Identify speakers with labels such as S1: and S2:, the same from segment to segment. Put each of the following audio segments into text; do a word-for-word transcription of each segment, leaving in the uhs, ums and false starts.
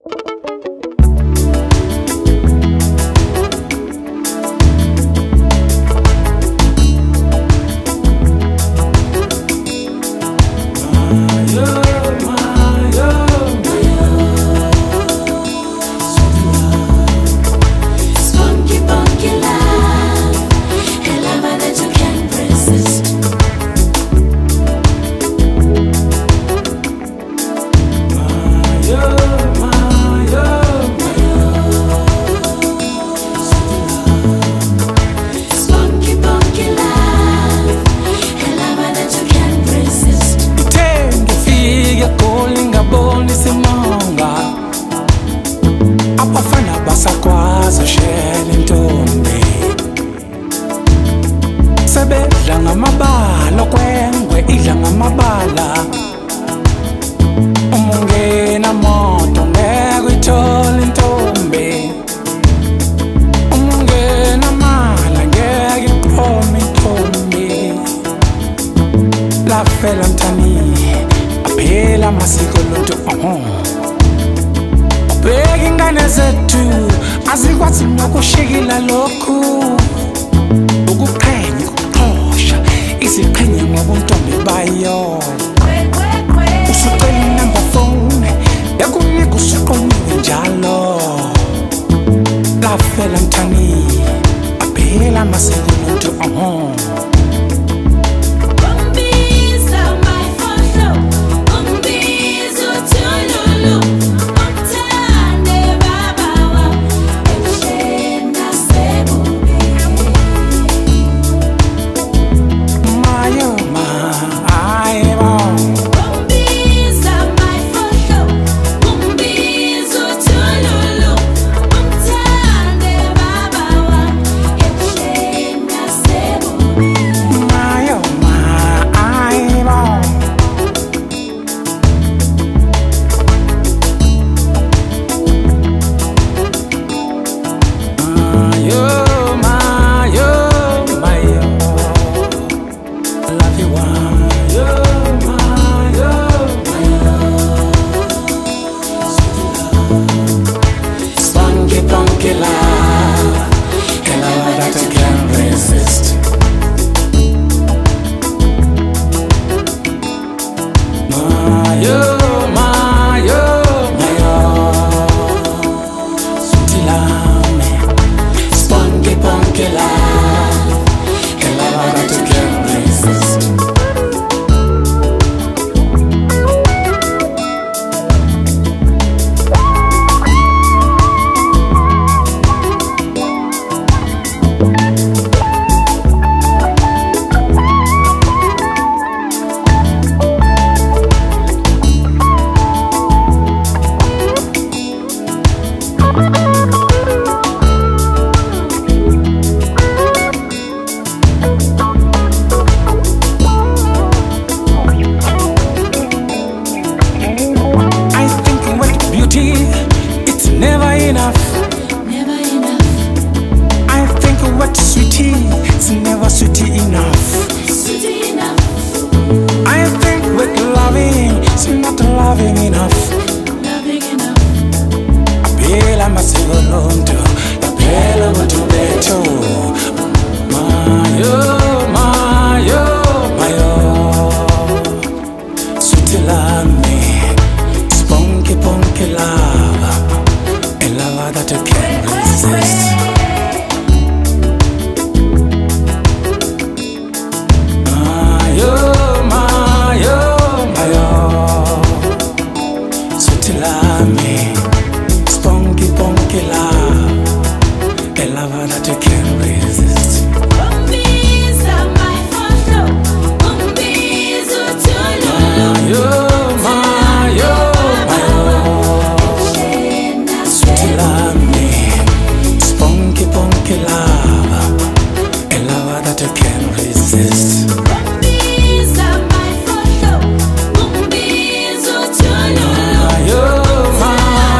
S1: Sakwazi shela intombi sebedla ngamabala kwengwe idla ngamabala umungena moto ngeke uyithole intombi umungena mala ngeke iqhome intombi lafela mthani aphela amasiko lonto oh bheka ingane zethu azikwazi nokushikila lokhu ukuqhenya ukuxosha iziqhenye ngobuntombi bayo usucela inamba phone yakunika usuqonyiwe njalo lafela mthani aphela amasiko lonto oh It's never sweetie enough. Sweetie enough. I think with loving, it's not loving enough. Loving enough. Apela masego lonto, apela watu beto. Mayo, mayo, mayo. Sweetie love me, spunky punky love, a love that I can't resist.
S2: My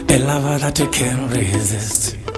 S1: a lover that you can't resist.